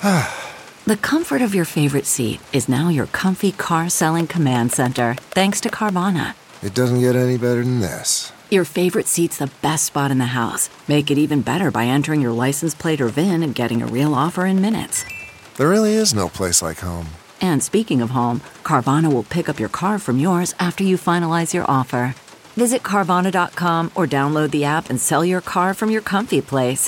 The comfort of your favorite seat is now your comfy car selling command center, thanks to Carvana. It doesn't get any better than this. Your favorite seat's the best spot in the house. Make it even better by entering your license plate or VIN and getting a real offer in minutes. There really is no place like home. And speaking of home, Carvana will pick up your car from yours after you finalize your offer. Visit Carvana.com or download the app and sell your car from your comfy place.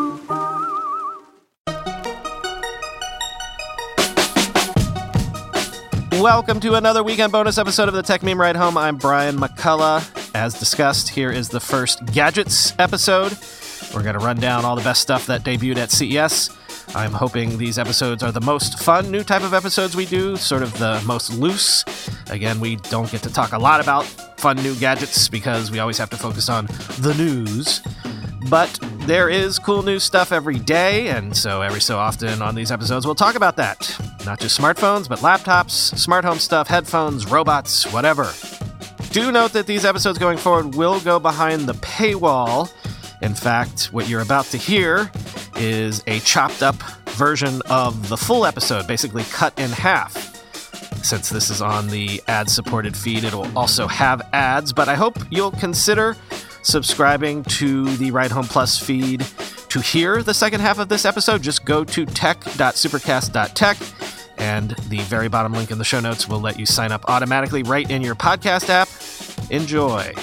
Welcome to another weekend bonus episode of the Tech Meme Ride Home. I'm Brian McCullough. As discussed, here is the first Gadgets episode. We're going to run down all the best stuff that debuted at CES. I'm hoping these episodes are the most fun new type of episodes we do, sort of the most loose. Again, we don't get to talk a lot about fun new gadgets because we always have to focus on the news. But there is cool new stuff every day, and so every so often on these episodes we'll talk about that. Not just smartphones, but laptops, smart home stuff, headphones, robots, whatever. Do note that these episodes going forward will go behind the paywall. In fact, what you're about to hear is a chopped up version of the full episode, basically cut in half. Since this is on the ad-supported feed, it'll also have ads, but I hope you'll consider subscribing to the Ride Home Plus feed to hear the second half of this episode. Just go to tech.supercast.tech, and the very bottom link in the show notes will let you sign up automatically right in your podcast app. Enjoy.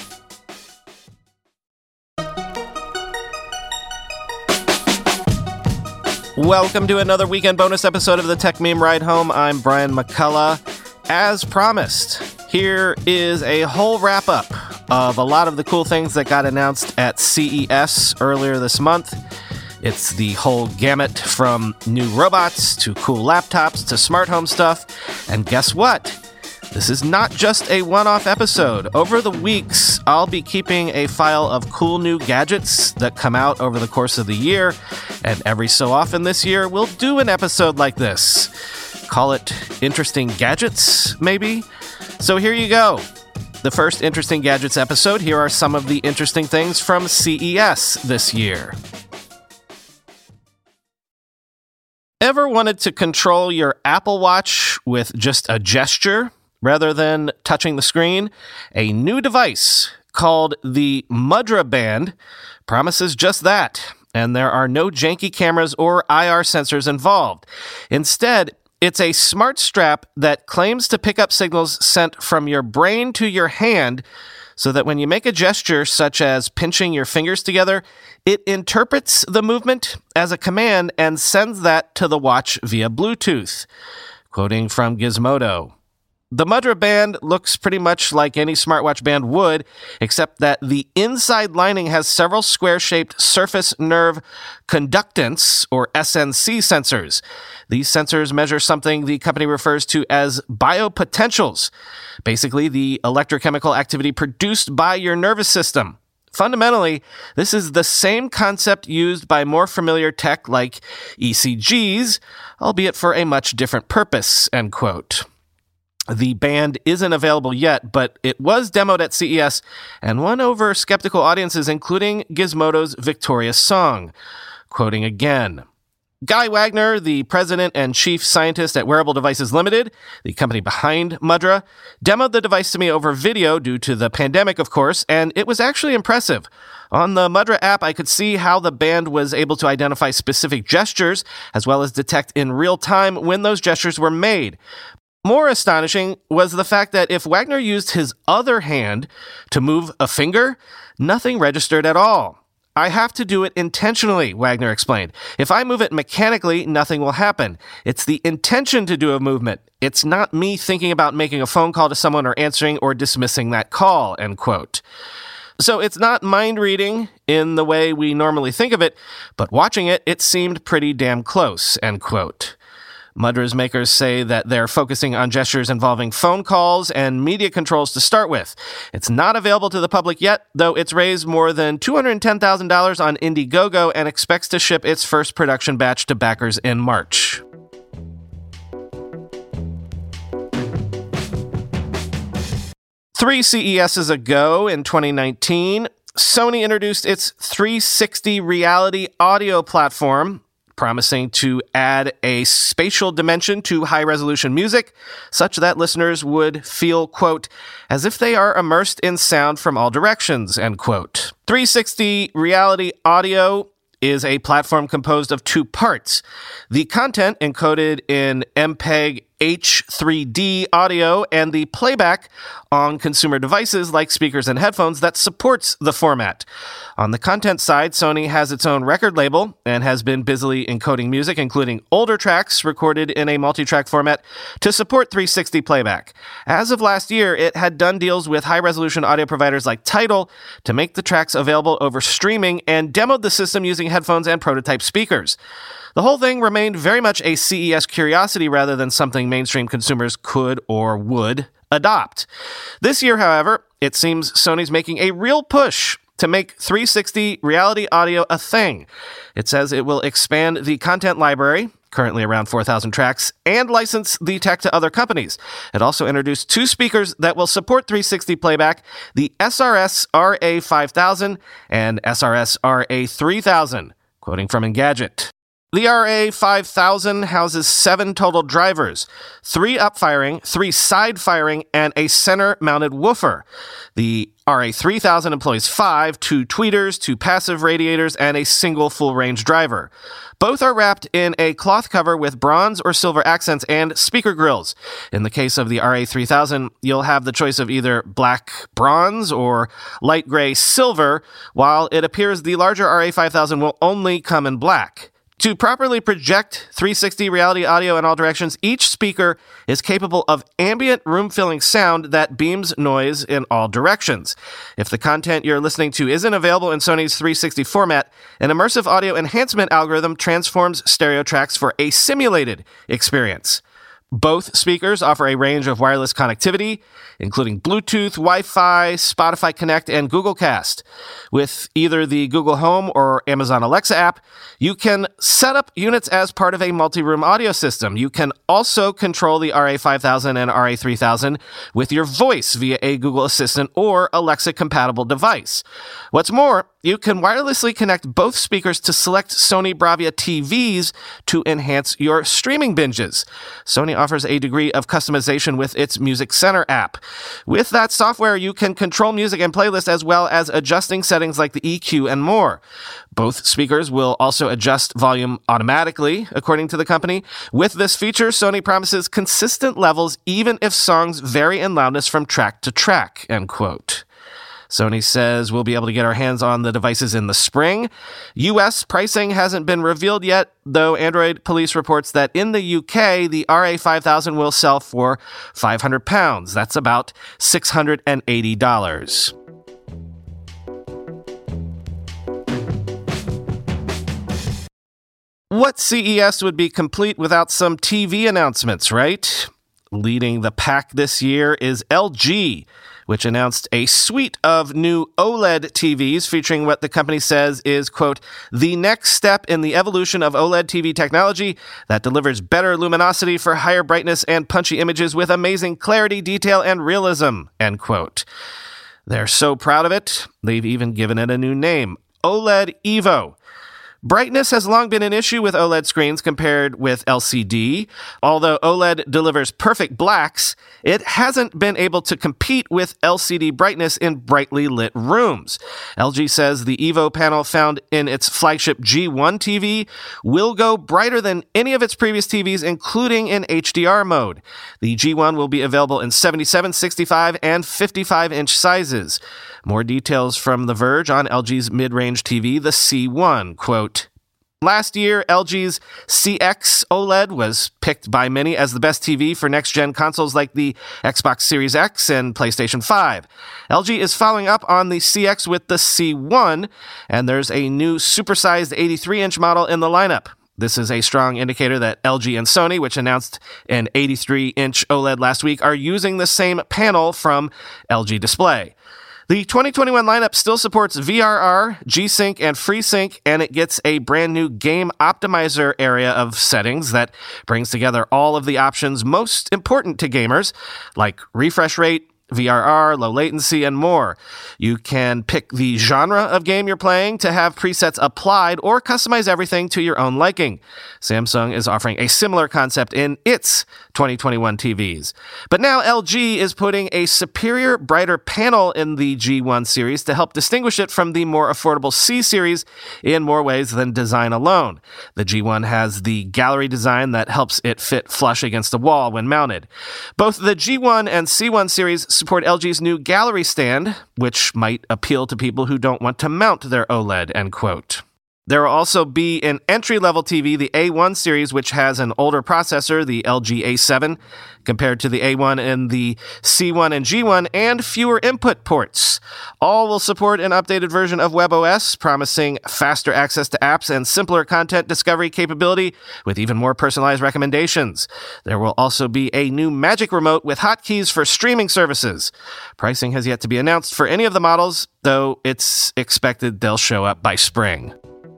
Welcome to another weekend bonus episode of the Tech Meme Ride Home. I'm Brian McCullough. As promised, here is a whole wrap-up of a lot of the cool things that got announced at CES earlier this month. It's the whole gamut from new robots to cool laptops to smart home stuff. And guess what? This is not just a one-off episode. Over the weeks, I'll be keeping a file of cool new gadgets that come out over the course of the year. And every so often this year, we'll do an episode like this. Call it Interesting Gadgets, maybe? So here you go. The first Interesting Gadgets episode. Here are some of the interesting things from CES this year. Ever wanted to control your Apple Watch with just a gesture rather than touching the screen? A new device called the Mudra Band promises just that, and there are no janky cameras or IR sensors involved. Instead, it's a smart strap that claims to pick up signals sent from your brain to your hand so that when you make a gesture such as pinching your fingers together, it interprets the movement as a command and sends that to the watch via Bluetooth. Quoting from Gizmodo. The Mudra Band looks pretty much like any smartwatch band would, except that the inside lining has several square-shaped surface nerve conductance, or SNC sensors. These sensors measure something the company refers to as biopotentials, basically the electrochemical activity produced by your nervous system. Fundamentally, this is the same concept used by more familiar tech like ECGs, albeit for a much different purpose, end quote. The band isn't available yet, but it was demoed at CES and won over skeptical audiences, including Gizmodo's Victoria Song. Quoting again, Guy Wagner, the president and chief scientist at Wearable Devices Limited, the company behind Mudra, demoed the device to me over video due to the pandemic, of course, and it was actually impressive. On the Mudra app, I could see how the band was able to identify specific gestures, as well as detect in real time when those gestures were made. More astonishing was the fact that if Wagner used his other hand to move a finger, nothing registered at all. I have to do it intentionally, Wagner explained. If I move it mechanically, nothing will happen. It's the intention to do a movement. It's not me thinking about making a phone call to someone or answering or dismissing that call, end quote. So it's not mind reading in the way we normally think of it, but watching it, it seemed pretty damn close, end quote. Mudra's makers say that they're focusing on gestures involving phone calls and media controls to start with. It's not available to the public yet, though it's raised more than $210,000 on Indiegogo and expects to ship its first production batch to backers in March. Three CESs ago in 2019, Sony introduced its 360 reality audio platform, promising to add a spatial dimension to high-resolution music, such that listeners would feel, quote, as if they are immersed in sound from all directions, end quote. 360 Reality Audio is a platform composed of two parts. The content encoded in MPEG H3D audio and the playback on consumer devices like speakers and headphones that supports the format. On the content side, Sony has its own record label and has been busily encoding music, including older tracks recorded in a multi-track format to support 360 playback. As of last year, it had done deals with high-resolution audio providers like Tidal to make the tracks available over streaming and demoed the system using headphones and prototype speakers. The whole thing remained very much a CES curiosity rather than something mainstream consumers could or would adopt. This year, however, it seems Sony's making a real push to make 360 Reality Audio a thing. It says it will expand the content library, currently around 4,000 tracks, and license the tech to other companies. It also introduced two speakers that will support 360 playback, the SRS RA5000 and SRS RA3000, quoting from Engadget. The RA5000 houses 7 total drivers, 3 upfiring, 3 side-firing, and a center-mounted woofer. The RA3000 employs 5, 2 tweeters, 2 passive radiators, and a single full-range driver. Both are wrapped in a cloth cover with bronze or silver accents and speaker grills. In the case of the RA3000, you'll have the choice of either black bronze or light gray silver, while it appears the larger RA5000 will only come in black. To properly project 360 Reality Audio in all directions, each speaker is capable of ambient room-filling sound that beams noise in all directions. If the content you're listening to isn't available in Sony's 360 format, an immersive audio enhancement algorithm transforms stereo tracks for a simulated experience. Both speakers offer a range of wireless connectivity, including Bluetooth, Wi-Fi, Spotify Connect, and Google Cast. With either the Google Home or Amazon Alexa app, you can set up units as part of a multi-room audio system. You can also control the RA5000 and RA3000 with your voice via a Google Assistant or Alexa-compatible device. What's more, you can wirelessly connect both speakers to select Sony Bravia TVs to enhance your streaming binges. Sony offers a degree of customization with its Music Center app. With that software, you can control music and playlists as well as adjusting settings like the EQ and more. Both speakers will also adjust volume automatically, according to the company. With this feature, Sony promises consistent levels even if songs vary in loudness from track to track, end quote. Sony says we'll be able to get our hands on the devices in the spring. U.S. pricing hasn't been revealed yet, though Android Police reports that in the UK, the RA5000 will sell for £500. That's about $680. What CES would be complete without some TV announcements, right? Leading the pack this year is LG, which announced a suite of new OLED TVs featuring what the company says is, quote, the next step in the evolution of OLED TV technology that delivers better luminosity for higher brightness and punchy images with amazing clarity, detail, and realism, end quote. They're so proud of it, they've even given it a new name, OLED Evo. Brightness has long been an issue with OLED screens compared with LCD. Although OLED delivers perfect blacks, it hasn't been able to compete with LCD brightness in brightly lit rooms. LG says the Evo panel found in its flagship G1 TV will go brighter than any of its previous TVs, including in HDR mode. The G1 will be available in 77, 65, and 55-inch sizes. More details from The Verge on LG's mid-range TV, the C1, quote, last year, LG's CX OLED was picked by many as the best TV for next-gen consoles like the Xbox Series X and PlayStation 5. LG is following up on the CX with the C1, and there's a new supersized 83-inch model in the lineup. This is a strong indicator that LG and Sony, which announced an 83-inch OLED last week, are using the same panel from LG Display. The 2021 lineup still supports VRR, G-Sync, and FreeSync, and it gets a brand new game optimizer area of settings that brings together all of the options most important to gamers, like refresh rate, VRR, low latency, and more. You can pick the genre of game you're playing to have presets applied or customize everything to your own liking. Samsung is offering a similar concept in its 2021 TVs. But now LG is putting a superior, brighter panel in the G1 series to help distinguish it from the more affordable C series in more ways than design alone. The G1 has the gallery design that helps it fit flush against the wall when mounted. Both the G1 and C1 series support LG's new gallery stand, which might appeal to people who don't want to mount their OLED, end quote. There will also be an entry-level TV, the A1 series, which has an older processor, the LG A7, compared to the A1 in the C1 and G1, and fewer input ports. All will support an updated version of WebOS, promising faster access to apps and simpler content discovery capability with even more personalized recommendations. There will also be a new Magic Remote with hotkeys for streaming services. Pricing has yet to be announced for any of the models, though it's expected they'll show up by spring.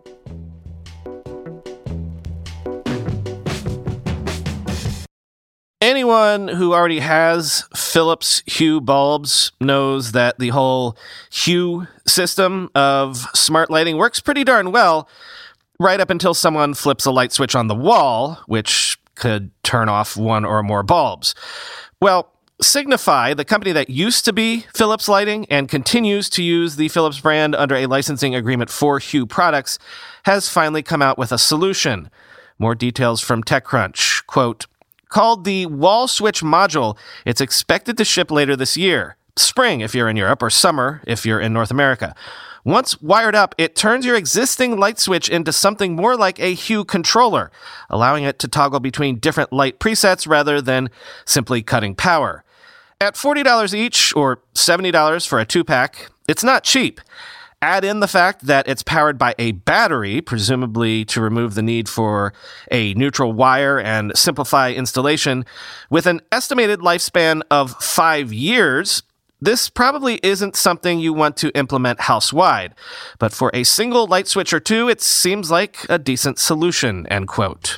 Anyone who already has Philips Hue bulbs knows that the whole Hue system of smart lighting works pretty darn well, right up until someone flips a light switch on the wall, which could turn off one or more bulbs. Well, Signify, the company that used to be Philips Lighting and continues to use the Philips brand under a licensing agreement for Hue products, has finally come out with a solution. More details from TechCrunch. Quote, called the Wall Switch Module, it's expected to ship later this year. Spring if you're in Europe, or summer if you're in North America. Once wired up, it turns your existing light switch into something more like a Hue controller, allowing it to toggle between different light presets rather than simply cutting power. At $40 each, or $70 for a 2-pack, it's not cheap. Add in the fact that it's powered by a battery, presumably to remove the need for a neutral wire and simplify installation. With an estimated lifespan of 5 years, this probably isn't something you want to implement house-wide. But for a single light switch or two, it seems like a decent solution, end quote.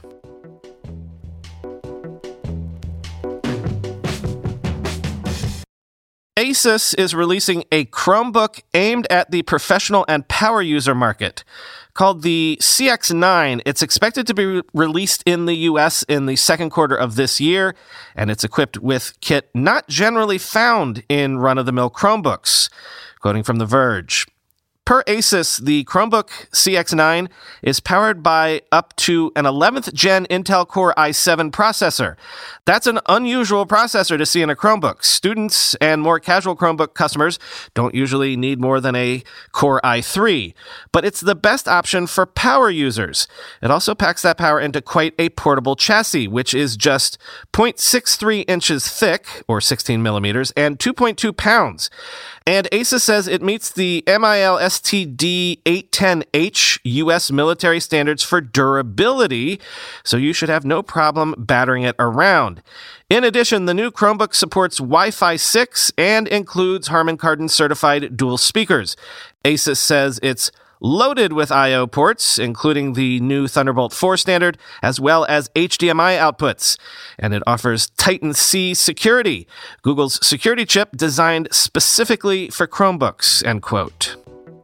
Asus is releasing a Chromebook aimed at the professional and power user market. Called the CX9, it's expected to be released in the US in the second quarter of this year, and it's equipped with kit not generally found in run-of-the-mill Chromebooks. Quoting from The Verge, per Asus, the Chromebook CX9 is powered by up to an 11th gen Intel Core i7 processor. That's an unusual processor to see in a Chromebook. Students and more casual Chromebook customers don't usually need more than a Core i3, but it's the best option for power users. It also packs that power into quite a portable chassis, which is just 0.63 inches thick, or 16 millimeters, and 2.2 pounds. And Asus says it meets the MIL STD 810H US military standards for durability, so you should have no problem battering it around. In addition, the new Chromebook supports Wi-Fi 6 and includes Harman Kardon certified dual speakers. Asus says it's loaded with I/O ports, including the new Thunderbolt 4 standard, as well as HDMI outputs. And it offers Titan C security, Google's security chip designed specifically for Chromebooks, end quote.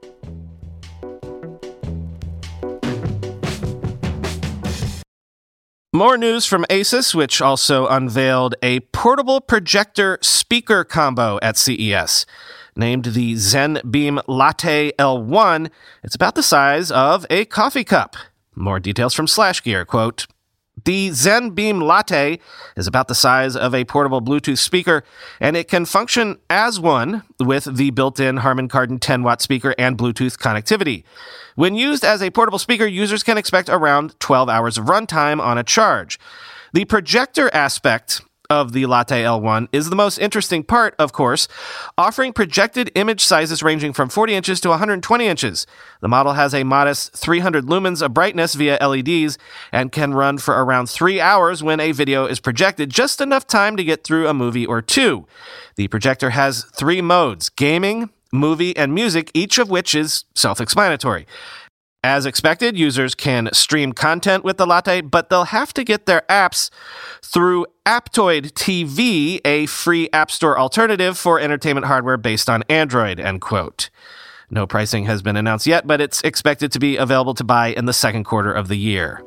More news from Asus, which also unveiled a portable projector speaker combo at CES. Named the ZenBeam Latte L1, it's about the size of a coffee cup. More details from SlashGear, quote, the ZenBeam Latte is about the size of a portable Bluetooth speaker, and it can function as one with the built-in Harman Kardon 10-watt speaker and Bluetooth connectivity. When used as a portable speaker, users can expect around 12 hours of runtime on a charge. The projector aspect of the Latte L1 is the most interesting part, of course, offering projected image sizes ranging from 40 inches to 120 inches. The model has a modest 300 lumens of brightness via LEDs and can run for around 3 hours when a video is projected, just enough time to get through a movie or two. The projector has 3 modes: gaming, movie, and music, each of which is self-explanatory. As expected, users can stream content with the Latte, but they'll have to get their apps through Aptoide TV, a free App Store alternative for entertainment hardware based on Android, end quote. No pricing has been announced yet, but it's expected to be available to buy in the second quarter of the year.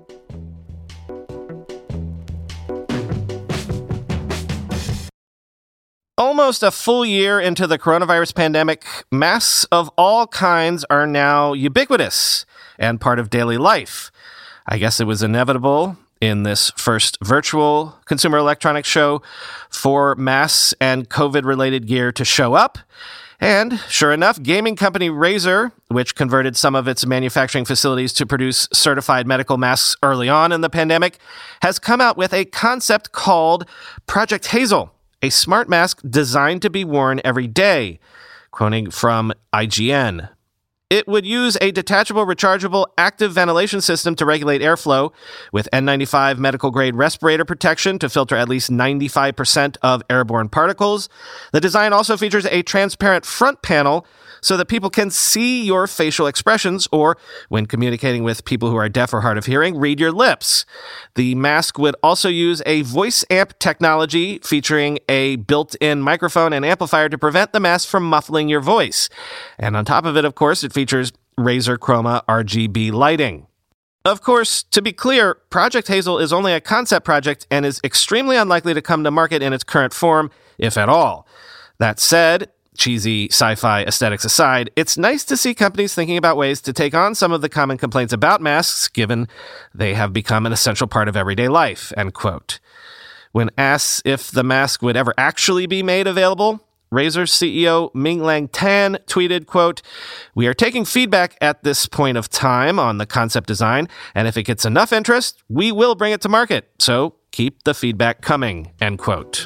Almost a full year into the coronavirus pandemic, masks of all kinds are now ubiquitous and part of daily life. I guess it was inevitable in this first virtual Consumer Electronics Show for masks and COVID-related gear to show up. And sure enough, gaming company Razer, which converted some of its manufacturing facilities to produce certified medical masks early on in the pandemic, has come out with a concept called Project Hazel, a smart mask designed to be worn every day. Quoting from IGN. It would use a detachable, rechargeable, active ventilation system to regulate airflow, with N95 medical-grade respirator protection to filter at least 95% of airborne particles. The design also features a transparent front panel so that people can see your facial expressions, or, when communicating with people who are deaf or hard of hearing, read your lips. The mask would also use a voice amp technology featuring a built-in microphone and amplifier to prevent the mask from muffling your voice. And on top of it, of course, it features Razer Chroma RGB lighting. Of course, to be clear, Project Hazel is only a concept project and is extremely unlikely to come to market in its current form, if at all. That said, cheesy sci-fi aesthetics aside, it's nice to see companies thinking about ways to take on some of the common complaints about masks, given they have become an essential part of everyday life, end quote. When asked if the mask would ever actually be made available, Razer's CEO Ming-Lang Tan tweeted, quote, "We are taking feedback at this point of time on the concept design, and if it gets enough interest, we will bring it to market. So keep the feedback coming," end quote.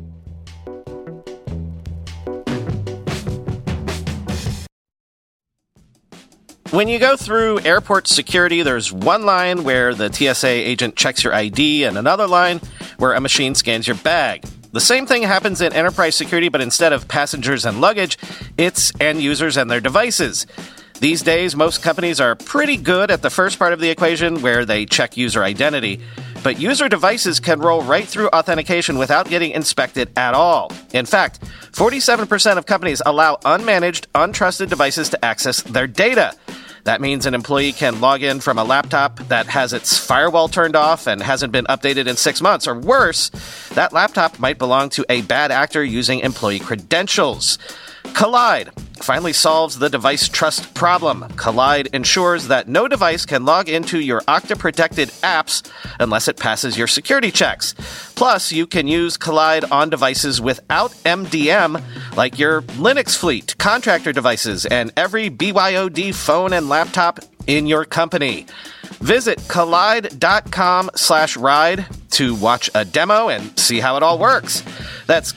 When you go through airport security, there's one line where the TSA agent checks your ID and another line where a machine scans your bag. The same thing happens in enterprise security, but instead of passengers and luggage, it's end users and their devices. These days, most companies are pretty good at the first part of the equation where they check user identity, but user devices can roll right through authentication without getting inspected at all. In fact, 47% of companies allow unmanaged, untrusted devices to access their data. That means an employee can log in from a laptop that has its firewall turned off and hasn't been updated in 6 months, or worse, that laptop might belong to a bad actor using employee credentials. Kolide finally solves the device trust problem. Kolide ensures that no device can log into your Okta-protected apps unless it passes your security checks. Plus, you can use Kolide on devices without MDM, like your Linux fleet, contractor devices, and every BYOD phone and laptop in your company. Visit kolide.com/ride to watch a demo and see how it all works. That's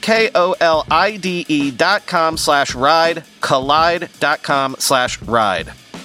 KOLIDE.com/ride, kolide.com/ride.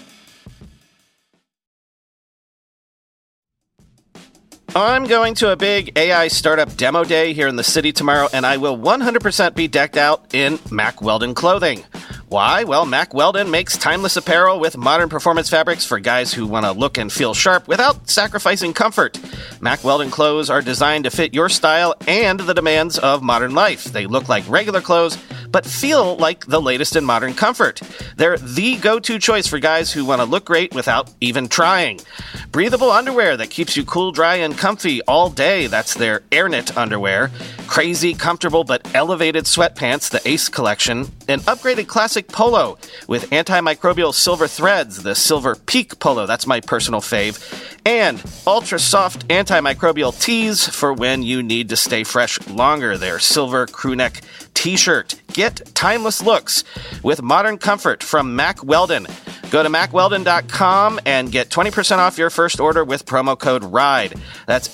I'm going to a big AI startup demo day here in the city tomorrow, and I will 100% be decked out in Mack Weldon clothing. Why? Well, Mack Weldon makes timeless apparel with modern performance fabrics for guys who want to look and feel sharp without sacrificing comfort. Mack Weldon clothes are designed to fit your style and the demands of modern life. They look like regular clothes, but feel like the latest in modern comfort. They're the go-to choice for guys who want to look great without even trying. Breathable underwear that keeps you cool, dry, and comfy all day. That's their AirKnit underwear. Crazy, comfortable, but elevated sweatpants, the Ace collection. An upgraded classic polo with antimicrobial silver threads, the Silver Peak polo. That's my personal fave. And ultra-soft antimicrobial tees for when you need to stay fresh longer. Their silver crewneck t-shirt. Get timeless looks with modern comfort from Mack Weldon. Go to MackWeldon.com and get 20% off your first order with promo code RIDE. That's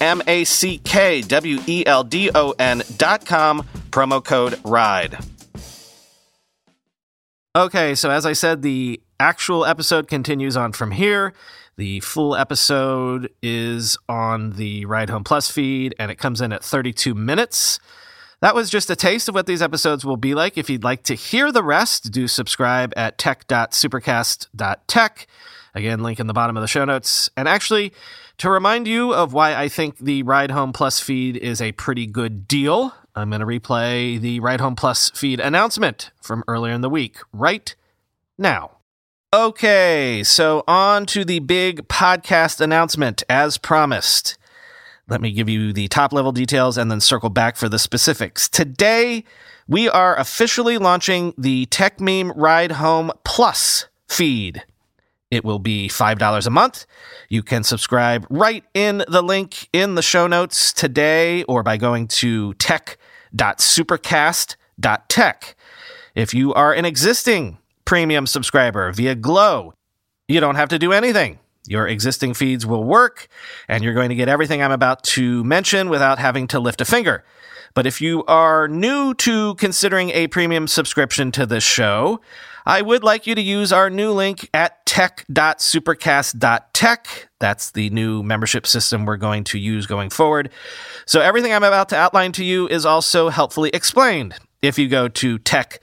MackWeldon.com, promo code RIDE. Okay, so as I said, the actual episode continues on from here. The full episode is on the Ride Home Plus feed, and it comes in at 32 minutes. That was just a taste of what these episodes will be like. If you'd like to hear the rest, do subscribe at tech.supercast.tech. Again, link in the bottom of the show notes. And actually, to remind you of why I think the Ride Home Plus feed is a pretty good deal, I'm going to replay the Ride Home Plus feed announcement from earlier in the week right now. Okay, so on to the big podcast announcement as promised. Let me give you the top-level details and then circle back for the specifics. Today, we are officially launching the TechMeme Ride Home Plus feed. It will be $5 a month. You can subscribe right in the link in the show notes today or by going to tech.supercast.tech. If you are an existing premium subscriber via Glow, you don't have to do anything. Your existing feeds will work, and you're going to get everything I'm about to mention without having to lift a finger. But if you are new to considering a premium subscription to this show, I would like you to use our new link at tech.supercast.tech. That's the new membership system we're going to use going forward. So everything I'm about to outline to you is also helpfully explained if you go to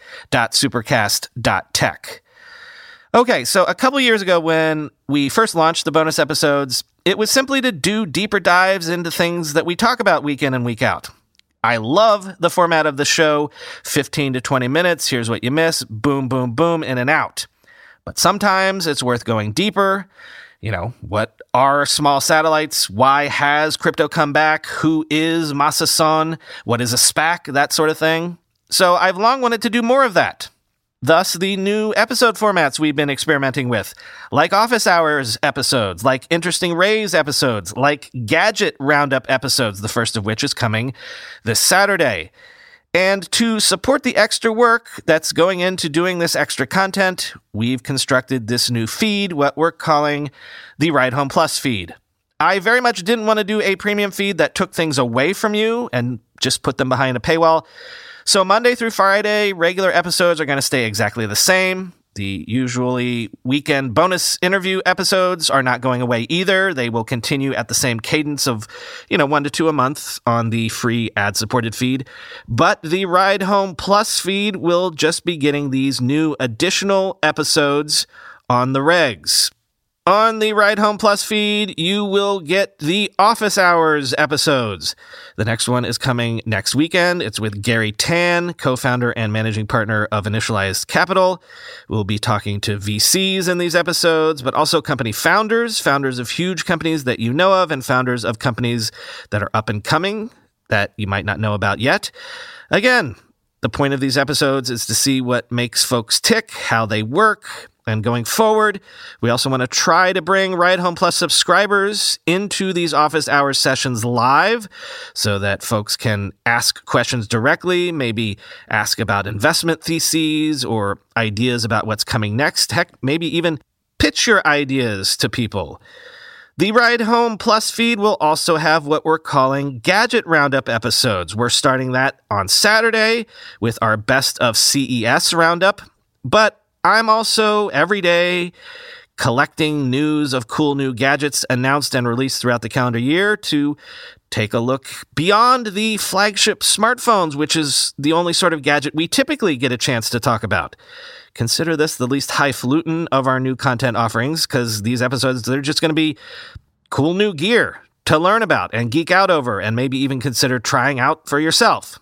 tech.supercast.tech. Okay, so a couple years ago when we first launched the bonus episodes, it was simply to do deeper dives into things that we talk about week in and week out. I love the format of the show, 15 to 20 minutes, here's what you miss, boom, boom, boom, in and out. But sometimes it's worth going deeper. You know, what are small satellites? Why has crypto come back? Who is Masa Son? What is a SPAC? That sort of thing. So I've long wanted to do more of that. Thus, the new episode formats we've been experimenting with, like Office Hours episodes, like Interesting Rays episodes, like Gadget Roundup episodes, the first of which is coming this Saturday. And to support the extra work that's going into doing this extra content, we've constructed this new feed, what we're calling the Ride Home Plus feed. I very much didn't want to do a premium feed that took things away from you and just put them behind a paywall. So Monday through Friday, regular episodes are going to stay exactly the same. The usually weekend bonus interview episodes are not going away either. They will continue at the same cadence of, 1 to 2 a month on the free ad-supported feed. But the Ride Home Plus feed will just be getting these new additional episodes on the regs. On the Ride Home Plus feed, you will get the Office Hours episodes. The next one is coming next weekend. It's with Gary Tan, co-founder and managing partner of Initialized Capital. We'll be talking to VCs in these episodes, but also company founders of huge companies that you know of, and founders of companies that are up and coming that you might not know about yet. Again, the point of these episodes is to see what makes folks tick, how they work. And going forward, we also want to try to bring Ride Home Plus subscribers into these Office Hours sessions live so that folks can ask questions directly, maybe ask about investment theses or ideas about what's coming next. Heck, maybe even pitch your ideas to people. The Ride Home Plus feed will also have what we're calling Gadget Roundup episodes. We're starting that on Saturday with our Best of CES Roundup, but I'm also every day collecting news of cool new gadgets announced and released throughout the calendar year to take a look beyond the flagship smartphones, which is the only sort of gadget we typically get a chance to talk about. Consider this the least highfalutin of our new content offerings, because these episodes, they're just going to be cool new gear to learn about and geek out over and maybe even consider trying out for yourself.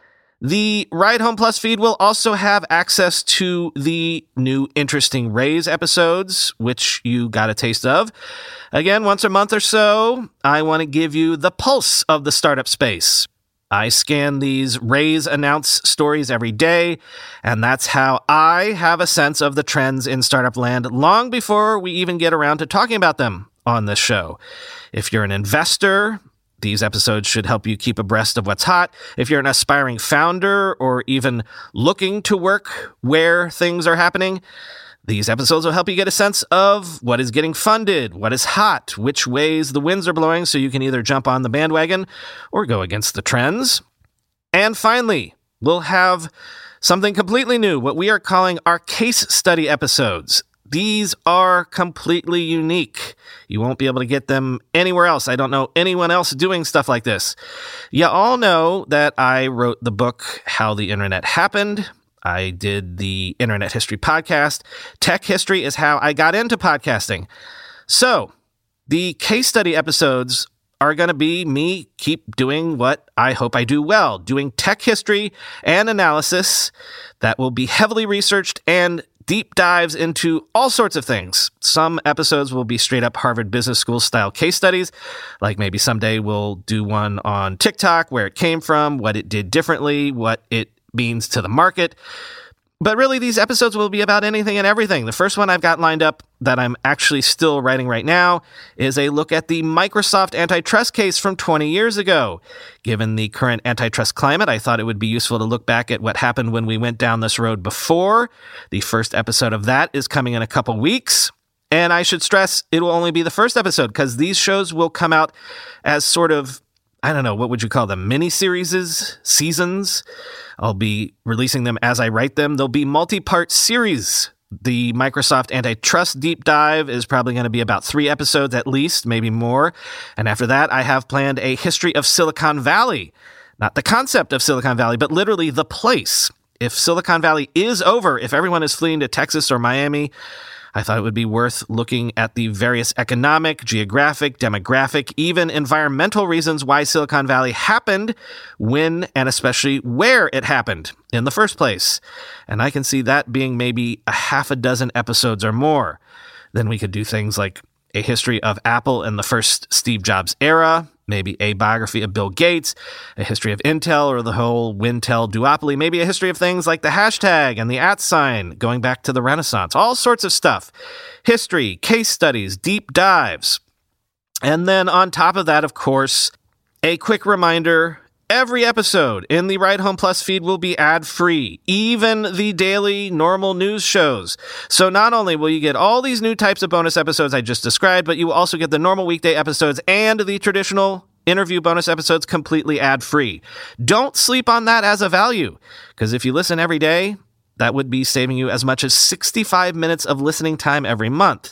The Ride Home Plus feed will also have access to the new Interesting Rays episodes, which you got a taste of. Again, once a month or so, I want to give you the pulse of the startup space. I scan these Rays announce stories every day, and that's how I have a sense of the trends in startup land long before we even get around to talking about them on this show. If you're an investor, these episodes should help you keep abreast of what's hot. If you're an aspiring founder or even looking to work where things are happening, these episodes will help you get a sense of what is getting funded, what is hot, which ways the winds are blowing, so you can either jump on the bandwagon or go against the trends. And finally, we'll have something completely new, what we are calling our case study episodes. These are completely unique. You won't be able to get them anywhere else. I don't know anyone else doing stuff like this. You all know that I wrote the book, How the Internet Happened. I did the Internet History podcast. Tech history is how I got into podcasting. So the case study episodes are going to be me keep doing what I hope I do well, doing tech history and analysis that will be heavily researched and deep dives into all sorts of things. Some episodes will be straight up Harvard Business School style case studies, like maybe someday we'll do one on TikTok, where it came from, what it did differently, what it means to the market. But really, these episodes will be about anything and everything. The first one I've got lined up that I'm actually still writing right now is a look at the Microsoft antitrust case from 20 years ago. Given the current antitrust climate, I thought it would be useful to look back at what happened when we went down this road before. The first episode of that is coming in a couple weeks. And I should stress, it will only be the first episode because these shows will come out as sort of, I don't know, what would you call them? Mini-series? Seasons? I'll be releasing them as I write them. They'll be multi-part series. The Microsoft Antitrust Deep Dive is probably going to be about 3 episodes at least, maybe more. And after that, I have planned a history of Silicon Valley. Not the concept of Silicon Valley, but literally the place. If Silicon Valley is over, if everyone is fleeing to Texas or Miami, I thought it would be worth looking at the various economic, geographic, demographic, even environmental reasons why Silicon Valley happened, when, and especially where it happened in the first place. And I can see that being maybe a half a dozen episodes or more. Then we could do things like a history of Apple in the first Steve Jobs era, maybe a biography of Bill Gates, a history of Intel or the whole Wintel duopoly, maybe a history of things like the hashtag and the @ sign going back to the Renaissance, all sorts of stuff. History, case studies, deep dives. And then on top of that, of course, a quick reminder, every episode in the Ride Home Plus feed will be ad-free, even the daily normal news shows. So not only will you get all these new types of bonus episodes I just described, but you will also get the normal weekday episodes and the traditional interview bonus episodes completely ad-free. Don't sleep on that as a value, because if you listen every day, that would be saving you as much as 65 minutes of listening time every month.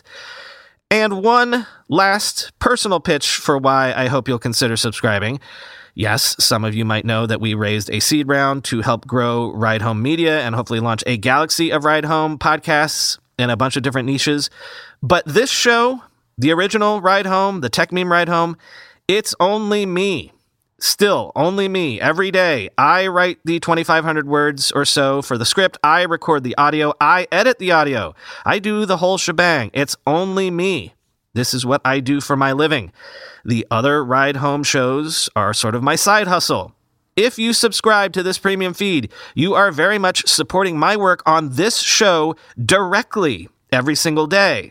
And one last personal pitch for why I hope you'll consider subscribing. Yes, some of you might know that we raised a seed round to help grow Ride Home Media and hopefully launch a galaxy of Ride Home podcasts in a bunch of different niches. But this show, the original Ride Home, the Tech Meme Ride Home, it's only me. Still, only me. Every day, I write the 2,500 words or so for the script. I record the audio. I edit the audio. I do the whole shebang. It's only me. This is what I do for my living. The other Ride Home shows are sort of my side hustle. If you subscribe to this premium feed, you are very much supporting my work on this show directly every single day.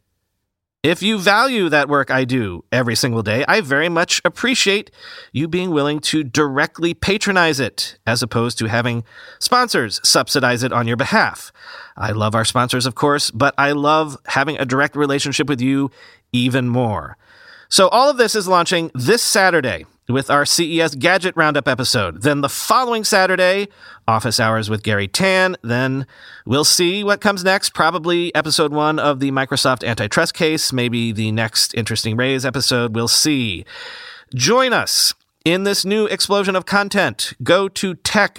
If you value that work I do every single day, I very much appreciate you being willing to directly patronize it, as opposed to having sponsors subsidize it on your behalf. I love our sponsors, of course, but I love having a direct relationship with you even more. So all of this is launching this Saturday with our CES Gadget Roundup episode. Then the following Saturday, Office Hours with Gary Tan. Then we'll see what comes next. Probably episode 1 of the Microsoft antitrust case. Maybe the next Interesting Rays episode. We'll see. Join us in this new explosion of content. Go to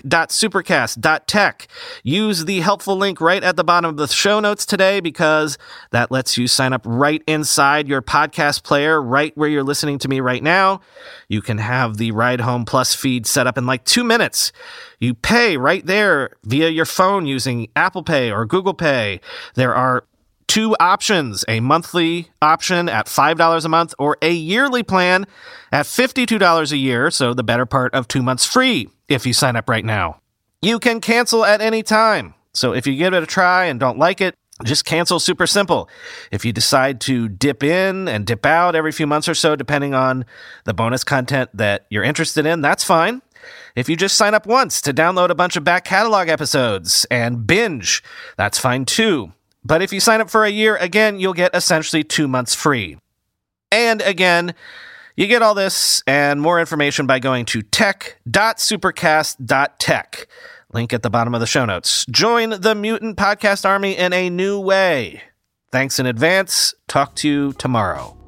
tech.supercast.tech. Use the helpful link right at the bottom of the show notes today, because that lets you sign up right inside your podcast player, right where you're listening to me right now. You can have the Ride Home Plus feed set up in like 2 minutes. You pay right there via your phone using Apple Pay or Google Pay. There are 2 options, a monthly option at $5 a month or a yearly plan at $52 a year, so the better part of 2 months free if you sign up right now. You can cancel at any time, so if you give it a try and don't like it, just cancel. Super simple. If you decide to dip in and dip out every few months or so, depending on the bonus content that you're interested in, that's fine. If you just sign up once to download a bunch of back catalog episodes and binge, that's fine too. But if you sign up for a year, again, you'll get essentially 2 months free. And again, you get all this and more information by going to tech.supercast.tech. Link at the bottom of the show notes. Join the Mutant Podcast Army in a new way. Thanks in advance. Talk to you tomorrow.